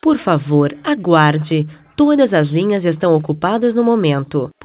Por favor, aguarde. Todas as linhas estão ocupadas no momento.